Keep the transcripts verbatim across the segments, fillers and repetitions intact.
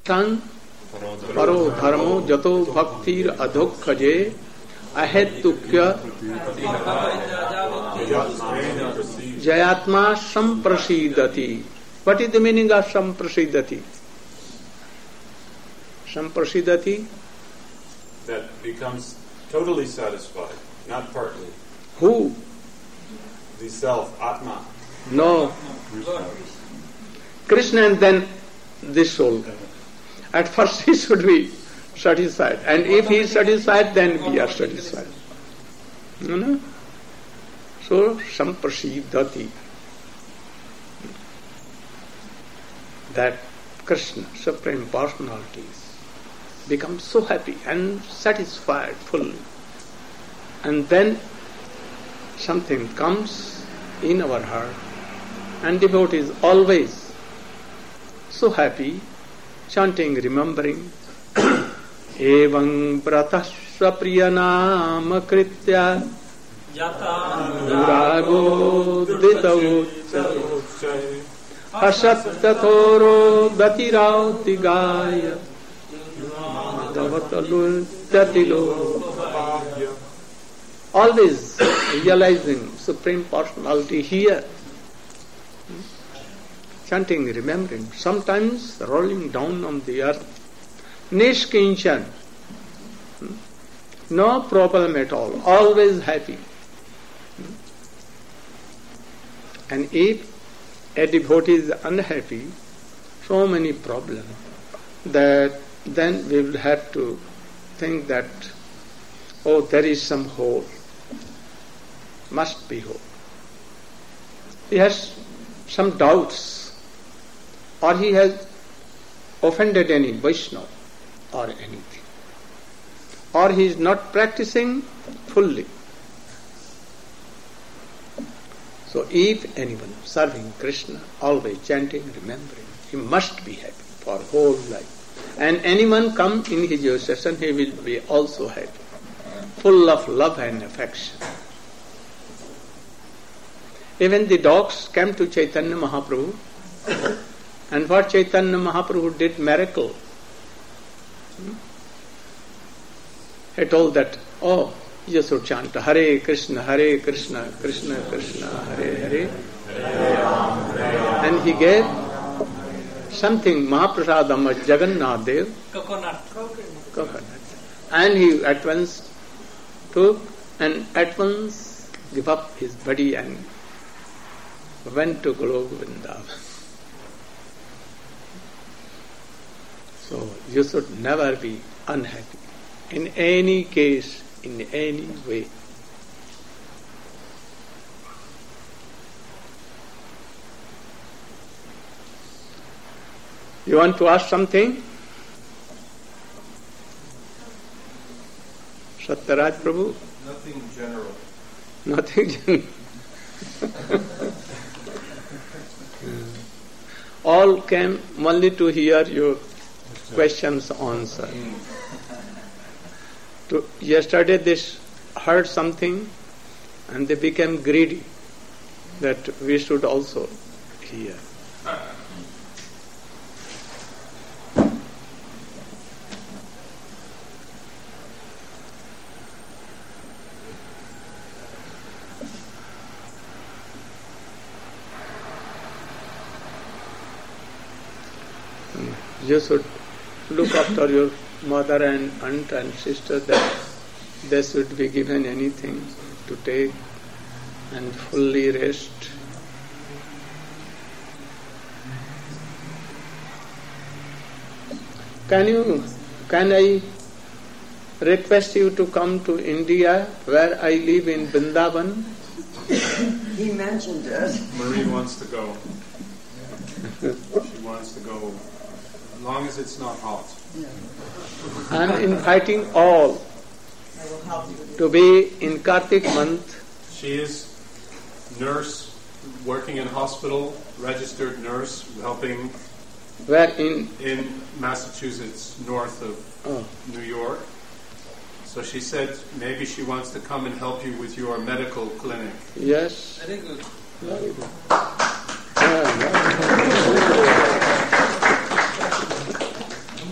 tang paro dharmo jato bhaktir adhokhaje ahetukya jayatma samprasidati. What is the meaning of samprasidati? Samprasidati? That becomes totally satisfied, not partly. Who? The self, Atma. No. Krishna and then this soul. At first he should be satisfied. And if he is satisfied, then we are satisfied. You know? So, samprasidati. That Krishna, Supreme Personality, becomes so happy and satisfied fully. And then something comes in our heart, and devotee is always so happy, chanting, remembering, Evam pratasva priyanam kritya Nurago ditauchay Asatyathoro datirauti gaya Madhavatalul tatilo. Always realizing Supreme Personality here. Chanting, remembering, sometimes rolling down on the earth. Nishkinchan. No problem at all. Always happy. And if a devotee is unhappy, so many problems, that then we will have to think that, oh, there is some hole. Must be hole. He has some doubts, or he has offended any Vaishnava or anything, or he is not practicing fully. So if anyone serving Krishna, always chanting, remembering, he must be happy for whole life. And anyone come in his association, he will be also happy, full of love and affection. Even the dogs came to Chaitanya Mahaprabhu, and what Chaitanya Mahaprabhu did miracle. He told that, oh, you should chant Hare Krishna, Hare Krishna, Krishna Krishna, Hare Hare. And he gave something, Mahaprasadam, Jagannath Dev. Coconut. Coconut. And he at once took and at once gave up his body and went to Golok Vrindavan. So you should never be unhappy in any case, in any way. You want to ask something? Satyaraj Prabhu? Nothing general. Nothing general. All came only to hear your questions answered. To, yesterday they heard something and they became greedy that we should also hear. You should look after your mother and aunt and sister, that they should be given anything to take and fully rest. Can you, can I request you to come to India, where I live in Vrindavan? He mentioned it. Marie wants to go. She wants to go, as long as it's not hot. Yeah. I am inviting all I will help you with to be in Kartik month. She is nurse, working in hospital, registered nurse, helping Where in? in Massachusetts, north of Oh. New York. So she said maybe she wants to come and help you with your medical clinic. Yes. Very good. Very good. Yeah, very good.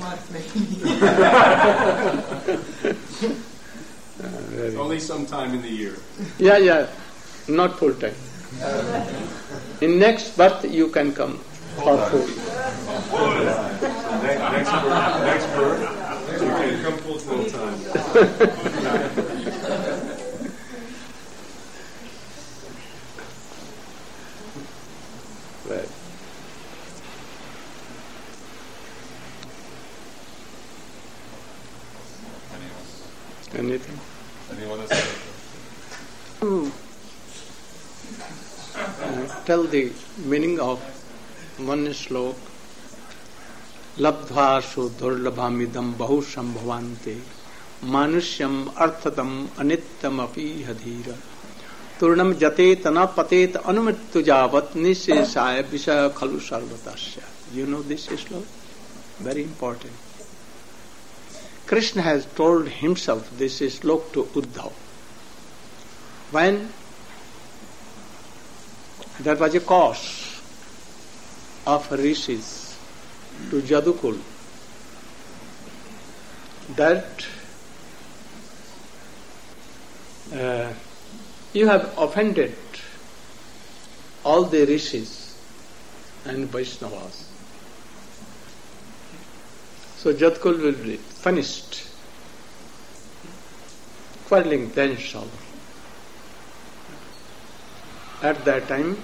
It's only sometime in the year. Yeah, yeah, not full time. In next birth you can come for full. So next, next birth, next birth, you can come full full time. Right. Anything? Anyone else? To uh, tell the meaning of one slok, labdhva su durlabhamidam bahu sambhavante manusyam arthatam anityam api hadhira turnam jatet anapatet anumittu javat nisheshaya visaya khalu sarvatasya. You know this slok? Very important. Krishna has told himself this slok to Uddhav. When there was a cause of rishis to Jadukul that uh, you have offended all the rishis and Vaishnavas. So Jadukul will be punished, quarreling themselves. At that time,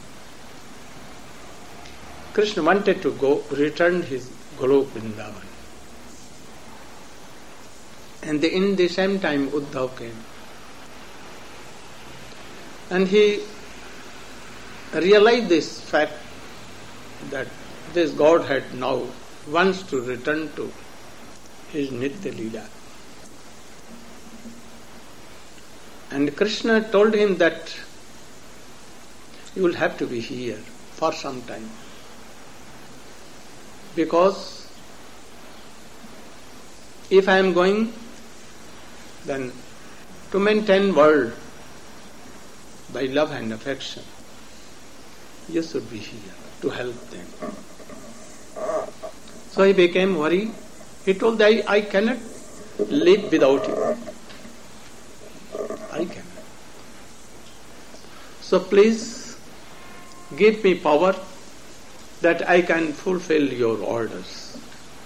Krishna wanted to go, return his Golok Vrindavan. And the, in the same time, Uddhav came. And he realized this fact that this Godhead now wants to return to his Nitya Leela. And Krishna told him that you will have to be here for some time. Because if I am going, then to maintain world by love and affection, you should be here to help them. So he became worried. He told that I, I cannot live without you. I cannot. So please give me power that I can fulfill your orders.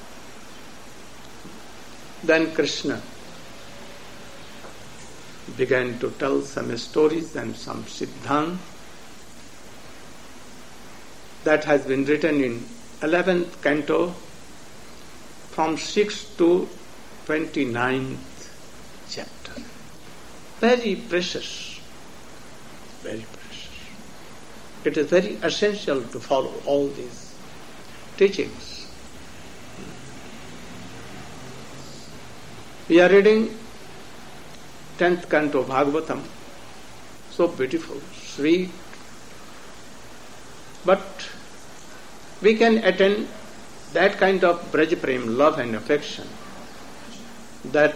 Then Krishna began to tell some stories and some siddhant that has been written in eleventh canto from sixth to twenty-ninth chapter. Very precious, very precious. It is very essential to follow all these teachings. We are reading tenth canto Bhagavatam, so beautiful, sweet, but we can attain that kind of Braj Prem, love and affection that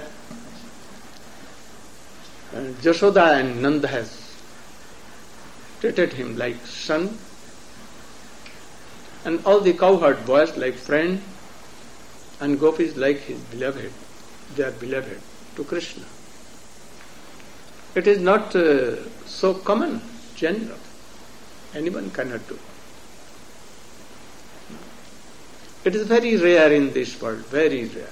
uh, Jashoda and Nanda has treated him like son, and all the cowherd boys like friend, and gopis like his beloved. They are beloved to Krishna. It is not uh, so common, general. Anyone cannot do. It is very rare in this world, very rare.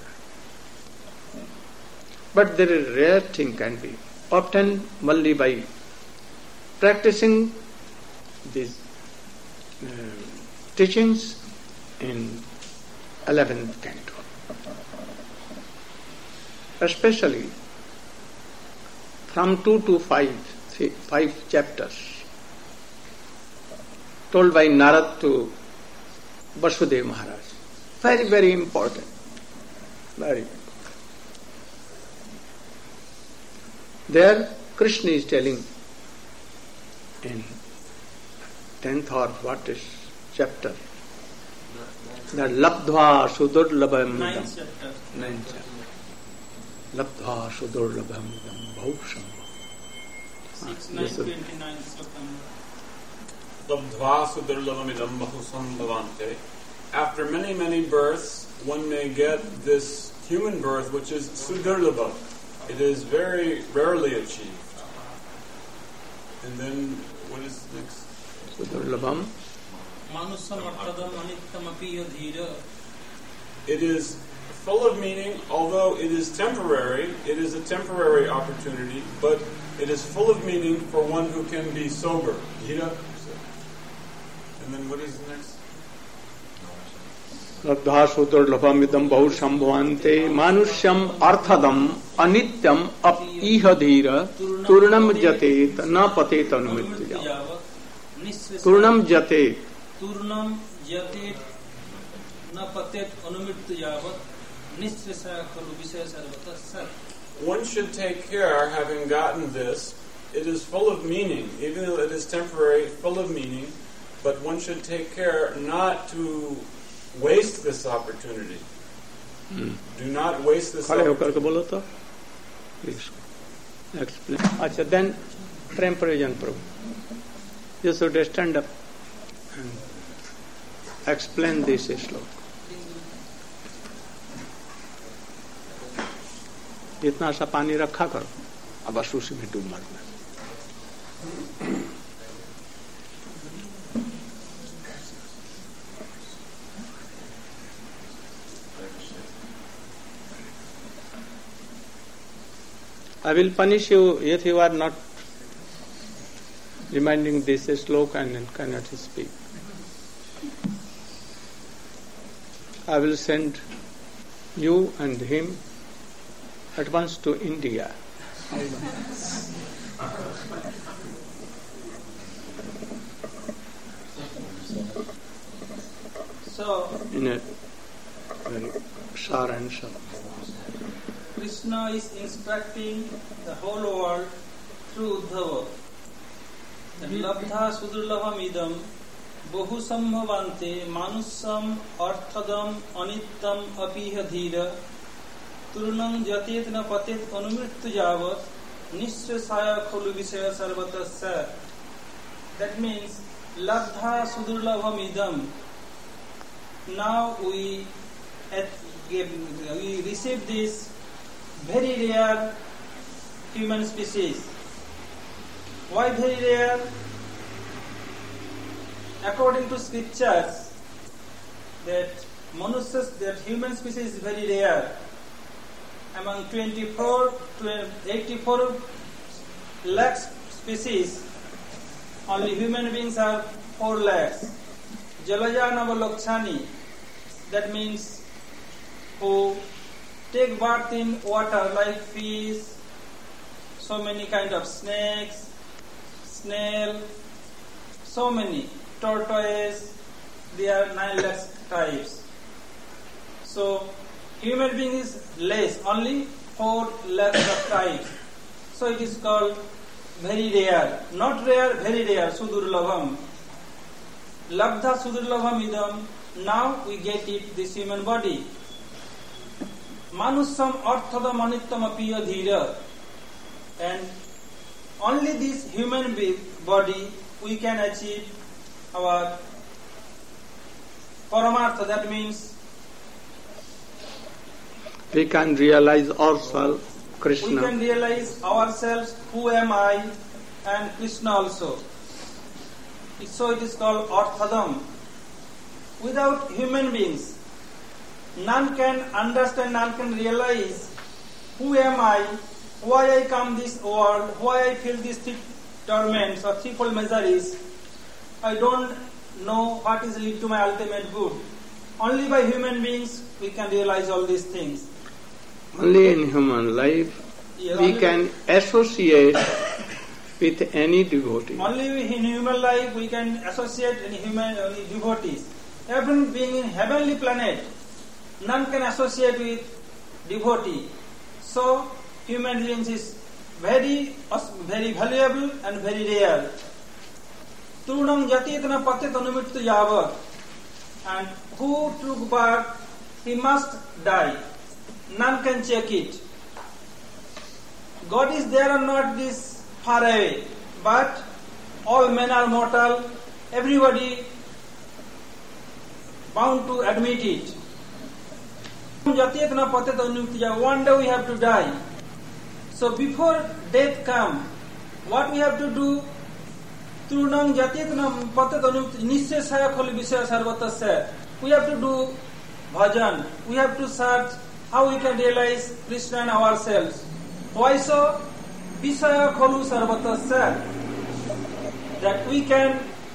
But there is rare thing can be obtained only by practicing these uh, teachings in eleventh canto. Especially from two to five, three, five chapters told by Narad to Vasudeva Maharaj. Very, very important. Very important. There Krishna is telling in tenth or what is chapter, that labdhva sudurlabhamidam. Ninth chapter. Ninth chapter. Labdhva sudurlabhamidam bhausham. six, nine, twenty-nine, September. Labdhva sudurlabhamidam bahusam bhavante. After many, many births, one may get this human birth, which is sudurlabha. It is very rarely achieved. And then, what is next? Sudurlabham. Manusam arthadam anittam api adhira. It is full of meaning, although it is temporary. It is a temporary opportunity, but it is full of meaning for one who can be sober. Dhira. And then what is the next? Labdha sudurlabham idam bahu shambhavante manusyam arthadam anityam ap iha dhira turnam jatet na patet anumritya. Turnam jatet. Turnam jatet na patet anumritya. Nisrisa khalu visaya sarvata sat. One should take care, having gotten this, it is full of meaning, even though it is temporary, full of meaning, but one should take care not to waste this opportunity. Hmm. Do not waste this opportunity. Please explain. Achha, then Prem Prayojan Prabhu, you should stand up and explain this sloka. इतना सा पानी रखा करो, अब बस उसी में डूब मरना. I will punish you if you are not reminding this sloka and cannot speak. I will send you and him at once to India. So, in a very sar and sar. Krishna is instructing the whole world through Uddhava. Labdha sudurlabham idam bahu sambhavante manusam arthadam anittam apiha dhira turnam jatet na patet anumrittu javat nishrasaya kholu visaya sarvata sa. That means labdha sudurlabham idam. Now we at, we receive this very rare human species. Why very rare? According to scriptures, that manushas, that human species is very rare. Among twenty-four to eighty-four lakhs species, only human beings are four lakhs. Jalaja Navalokshani, that means who take birth in water like fish, so many kind of snakes, snail, so many, tortoise, there are nine lakhs types. So human being is less, only four lakhs of types. So it is called very rare, not rare, very rare, sudurlabham. Labdha sudurlabham idam, now we get it, this human body. Manusam arthadam anittam apiya dhira. And only this human body we can achieve our paramartha, that means we can realize ourselves, Krishna. We can realize ourselves, who am I, and Krishna also. So it is called arthadam. Without human beings, none can understand, none can realize who am I, why I come this world, why I feel these three torments or threefold miseries. I don't know what is lead to my ultimate good. Only by human beings we can realize all these things. Only in human life yeah, we can associate with any devotee. Only in human life we can associate any human any devotees. Even being in heavenly planet, none can associate with devotee. So human beings is very very valuable and very rare. Turnam jatitana patit anumittu yavat. And who took birth, he must die. None can check it. God is there or not this far away, but all men are mortal. Everybody bound to admit it. One day we have to die. So before death come, what we have to do? Trunang Jatitnam Patatanuk Nisesaya Kolibisha Sarvata. We have to do bhajan. We have to search how we can realize Krishna in ourselves. Why so? Visaya Kolu Sarvata said that we can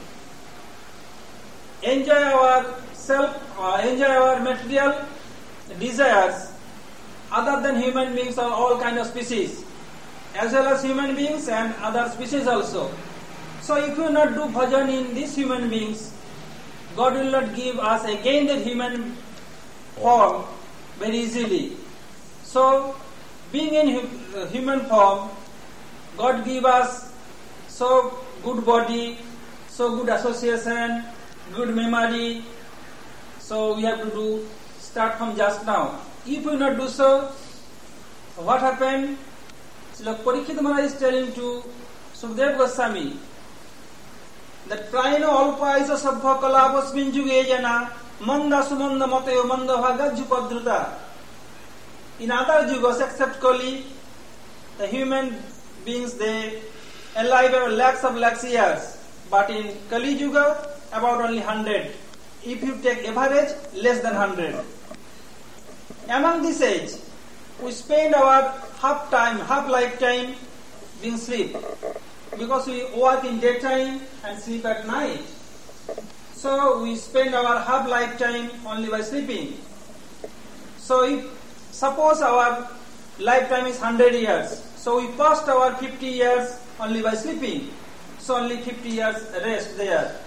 enjoy our self, uh, enjoy our material desires other than human beings or all kind of species, as well as human beings and other species also. So if we not do bhajan in these human beings, God will not give us again the human form very easily. So being in hu- human form, God give us so good body, so good association, good memory. So we have to do start from just now. If we not do so, what happened? Srila Parikshit Maharaj is telling to Sukadeva Goswami that Prayana Alpa is a Sabha Kalapasmin Jugejana Manda Sumanda Mateo Manda Hagajupadruta. In other Jugas except Kali, the human beings they alive about lakhs of lakhs years, but in Kali Juga about only hundred. If you take average, less than hundred. Among this age, we spend our half time, half lifetime being sleep, because we work in daytime and sleep at night. So we spend our half lifetime only by sleeping. So if suppose our lifetime is hundred years, so we passed our fifty years only by sleeping. So only fifty years rest there.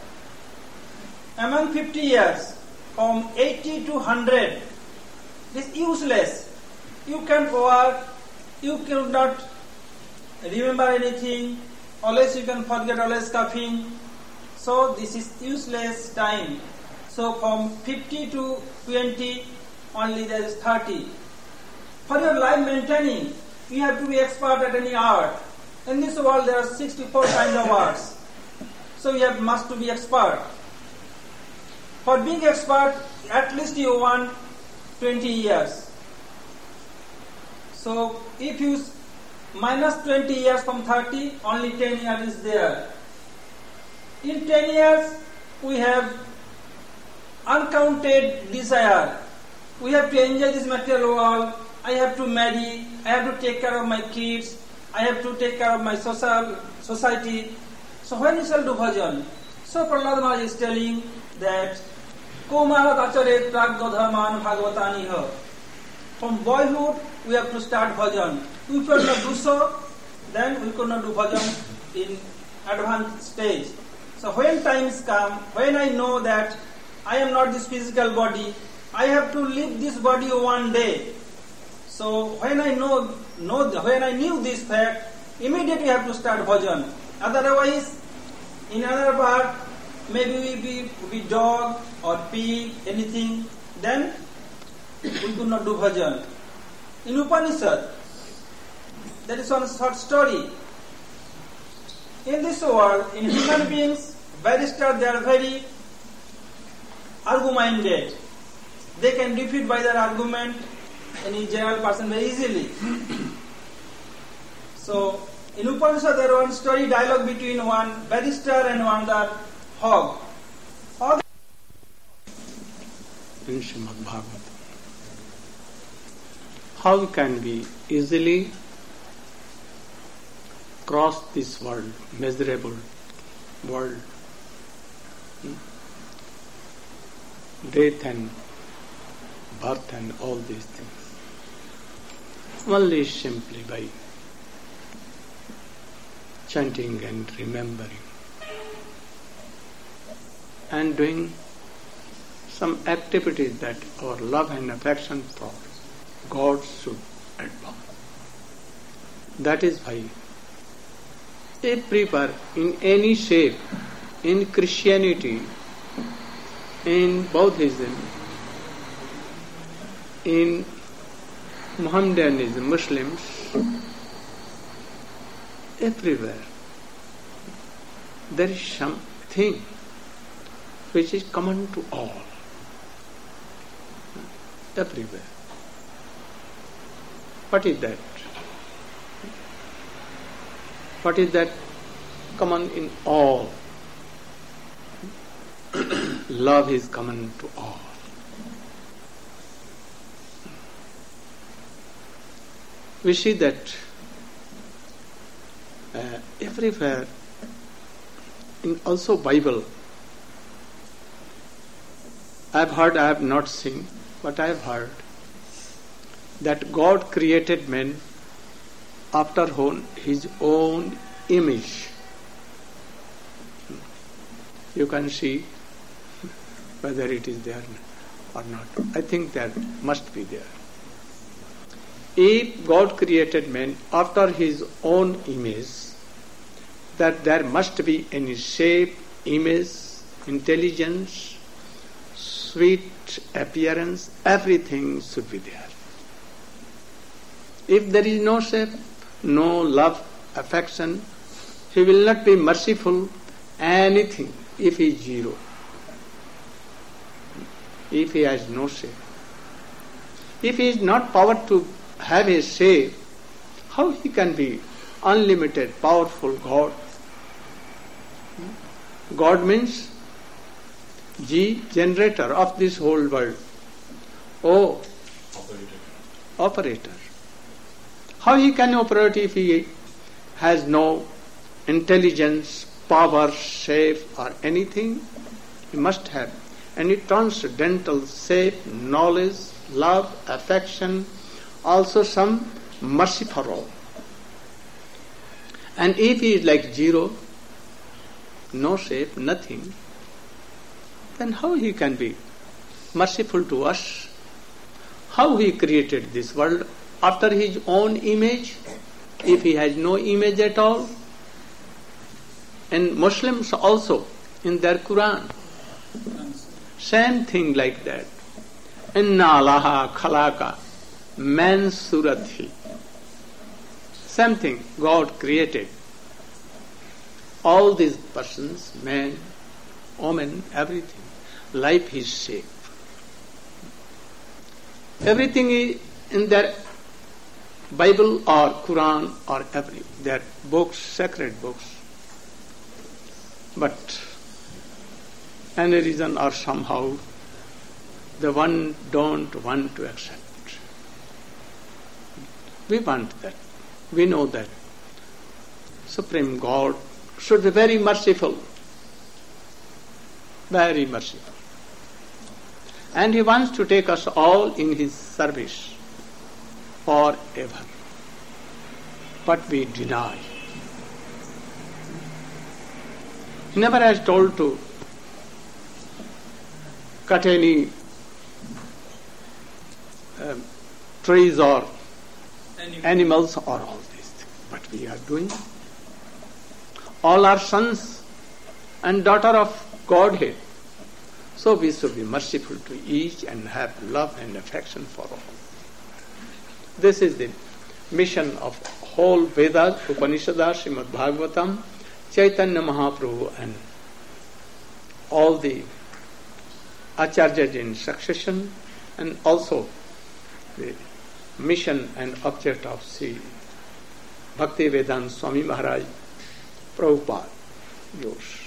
Among fifty years, from eighty to hundred, is useless. You can't work, you cannot remember anything, always you can forget, always coughing. So this is useless time. So from fifty to twenty, only there is thirty. For your life maintaining, you have to be expert at any art. In this world there are sixty-four kinds of arts. So you have must to be expert. For being expert, at least you want twenty years. So if you minus twenty years from thirty, only ten years is there. In ten years, we have uncounted desire. We have to enjoy this material world. I have to marry. I have to take care of my kids. I have to take care of my social society. So when you shall do bhajan? So Prahlad Maharaj is telling that Komarat Acharet Pragdodhaman Bhagavataniha. From boyhood, we have to start bhajan. If we could not do so, then we could not do bhajan in advanced stage. So when times come, when I know that I am not this physical body, I have to leave this body one day. So when I know, know when I knew this fact, immediately I have to start bhajan. Otherwise, in another part, maybe we be, be dog or pig, anything, then we could not do bhajan. In Upanishad, there is one short story. In this world, in human beings, barristers, they are very argumentative. They can defeat by their argument any general person very easily. So, in Upanishad, there is one story dialogue between one barrister and one that hog. Hog in Srimad Bhagavatam. How can we easily cross this world, miserable world, hmm? death and birth and all these things? Only simply by chanting and remembering and doing some activities that our love and affection for God should advance. That is why everywhere, in any shape, in Christianity, in Buddhism, in Mohammedanism, Muslims, everywhere, there is something which is common to all. Everywhere. What is that? What is that common in all? Love is common to all. We see that uh, everywhere, in also Bible, I have heard, I have not seen, but I have heard that God created man after his own image. You can see whether it is there or not. I think that must be there. If God created man after his own image, that there must be any shape, image, intelligence, sweet appearance, everything should be there. If there is no shape, no love, affection, he will not be merciful anything if he is zero. If he has no shape. If he is not power to have a shape, how he can be unlimited, powerful God? God means G, generator of this whole world. O, operator. operator. How he can operate if he has no intelligence, power, shape or anything? He must have any transcendental shape, knowledge, love, affection, also some mercy for all. And if he is like zero, no shape, nothing, then how he can be merciful to us? How he created this world after his own image, if he has no image at all? And Muslims also, in their Quran, same thing like that. Inna Allaha khalaka man surathi. Same thing, God created all these persons, man, woman, everything. Life is shape. Everything is in their Bible or Quran or every, their books, sacred books. But any reason or somehow the one don't want to accept. We want that. We know that Supreme God should be very merciful. Very merciful. And He wants to take us all in His service forever. But we deny. He never has told to cut any um, trees or Animal. animals or all these things. But we are doing. All are sons and daughter of Godhead. So we should be merciful to each and have love and affection for all. This is the mission of whole Vedas, Upanishads, Srimad Bhagavatam, Chaitanya Mahaprabhu and all the Acharyas in succession, and also the mission and object of Sri Bhaktivedanta Swami Maharaj Prabhupada. Yours.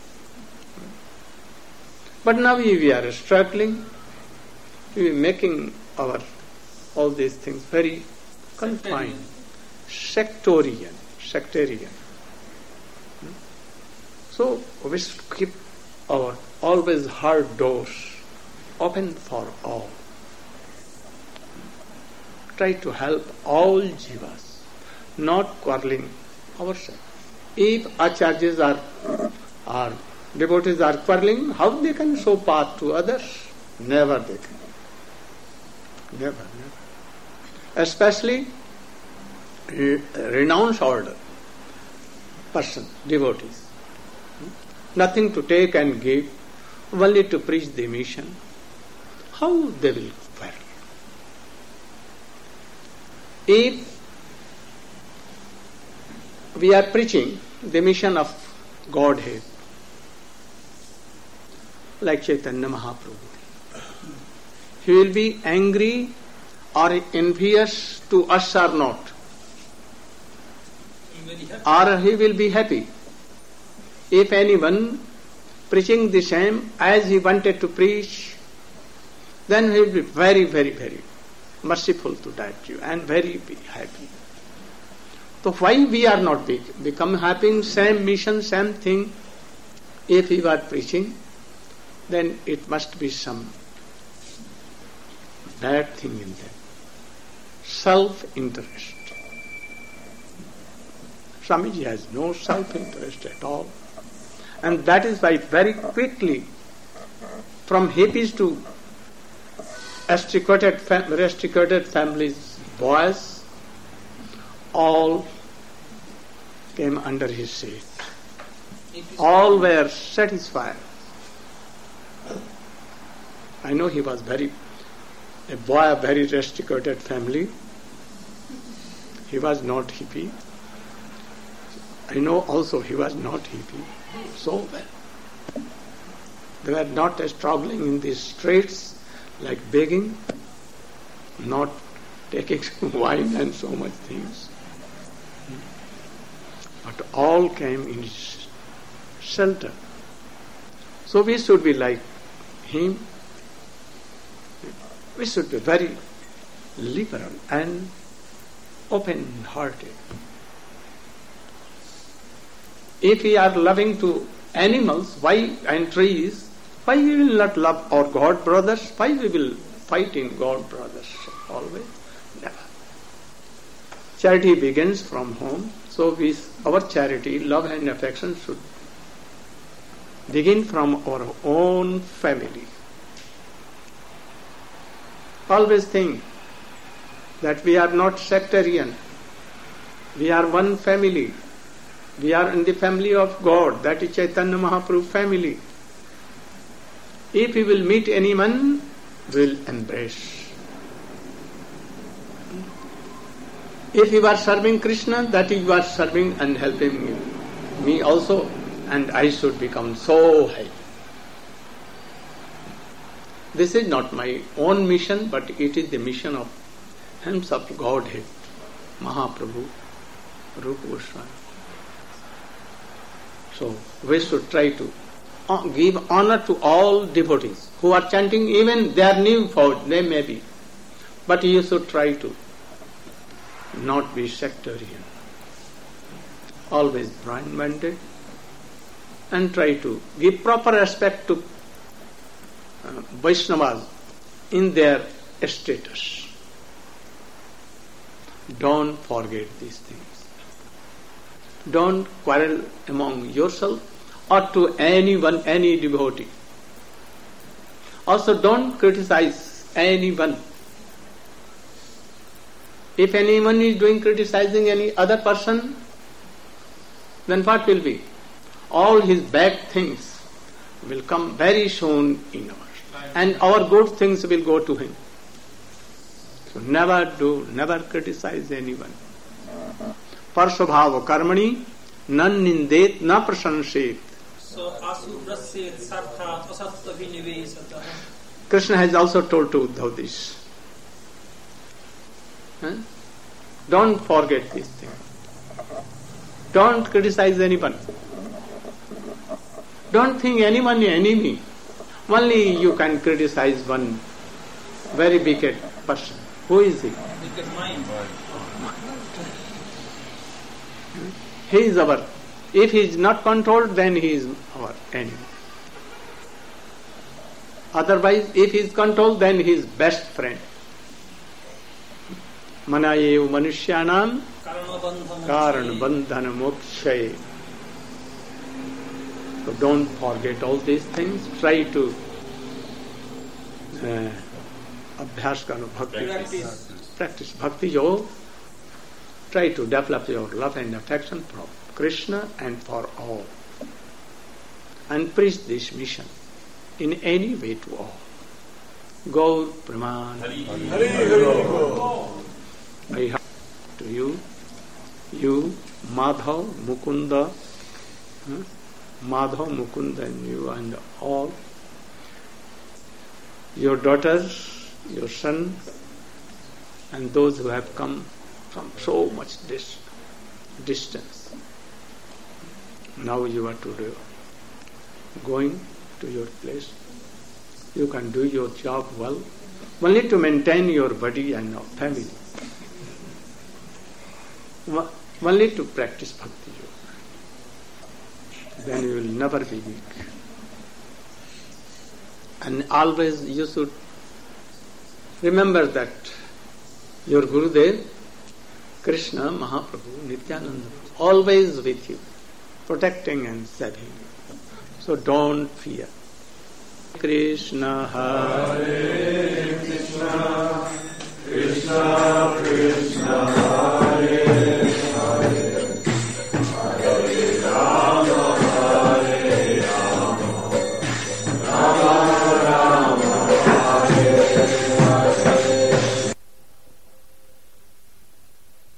But now we, we are struggling, we are making our all these things very confined, sectarian, sectarian. So we should keep our always heart doors open for all. Try to help all jivas, not quarreling ourselves. If acharyas are, are devotees are quarreling, how they can show path to others? Never they can. Never, never. Especially re- renounced order person, devotees. Nothing to take and give, only to preach the mission. How they will quarrel? If we are preaching the mission of Godhead, like Chaitanya Mahaprabhu, he will be angry or envious to us or not, or he will be happy. If anyone preaching the same as he wanted to preach, then he will be very, very, very merciful to that Jew and very happy. So why we are not be, become happy in same mission, same thing? If we are preaching, then it must be some bad thing in them. Self-interest. Swamiji has no self-interest at all. And that is why very quickly, from hippies to restricted, fam- restricted families, boys, all came under his shade. All were satisfied. I know he was very, a boy of very restricted family. He was not hippie. I know also he was not hippie. So well. They were not struggling in the streets like begging, not taking wine and so much things. But all came in his shelter. So we should be like him. We should be very liberal and open-hearted. If we are loving to animals, why and trees, why we will not love our God brothers? Why we will fight in God brothers always? Never. Charity begins from home, so we, our charity, love and affection should begin from our own family. Always think that we are not sectarian. We are one family. We are in the family of God, that is Chaitanya Mahaprabhu family. If we will meet anyone, we will embrace. If you are serving Krishna, that you are serving and helping me, me also, and I should become so high. This is not my own mission, but it is the mission of himself, Godhead, Mahaprabhu, Rupa Goswami. So we should try to give honor to all devotees who are chanting, even they are new for they may be. But you should try to not be sectarian. Always blind-minded and try to give proper respect to uh, Vaishnavas in their status. Don't forget these things. Don't quarrel among yourself or to anyone, any devotee. Also don't criticize anyone. If anyone is doing criticizing any other person, then what will be? All his bad things will come very soon in our life, and our good things will go to him. So never do, never criticize anyone. Parsvabhava karmani nan nindet na prasanset. Krishna has also told to Uddhav this. Huh? Don't forget this thing. Don't criticize anyone. Don't think anyone is enemy. Only you can criticize one very wicked person. Who is he? Wicked mind. He is our. If he is not controlled, then he is our enemy. Otherwise, if he is controlled, then he is best friend. Manayev manushyanam karan bandhana mokshaye. So don't forget all these things. Try to uh, abhyas karo bhakti. Practice. Practice bhakti yoga. Try to develop your love and affection for Krishna and for all. And preach this mission in any way to all. Gaur Praman. Hari Hari. I have to you, you, Madhav, Mukunda, huh? Madhav, Mukunda, and you, and all your daughters, your son, and those who have come from so much dis- distance. Now you are to do going to your place. You can do your job well, only to maintain your body and your family. Only to practice bhakti yoga. Then you will never be weak. And always you should remember that your Gurudev, Krishna, Mahaprabhu, Nityananda, always with you, protecting and saving you. So don't fear. Krishna Hare Krishna.